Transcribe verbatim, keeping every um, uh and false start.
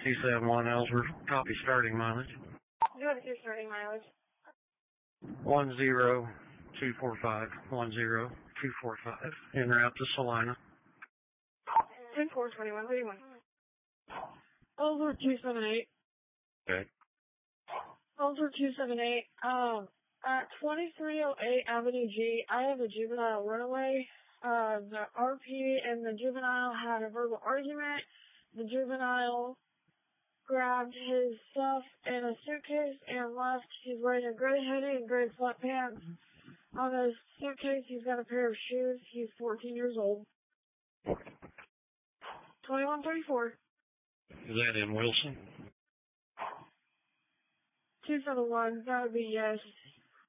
two seven one Ellsworth, copy starting mileage. Good, your starting mileage. One zero two four five, one zero two four five, en route to Salina. ten four twenty-one, thirty-one. Ellsworth two seven eight. Okay. Ellsworth two seven eight, um, at twenty-three oh eight Avenue G, I have a juvenile runaway. Uh, the R P and the juvenile had a verbal argument. The juvenile grabbed his stuff in a suitcase and left. He's wearing a gray hoodie and gray sweatpants. On his suitcase, he's got a pair of shoes. He's fourteen years old. twenty-one thirty-four. Is that in Wilson? two seven one, that would be yes.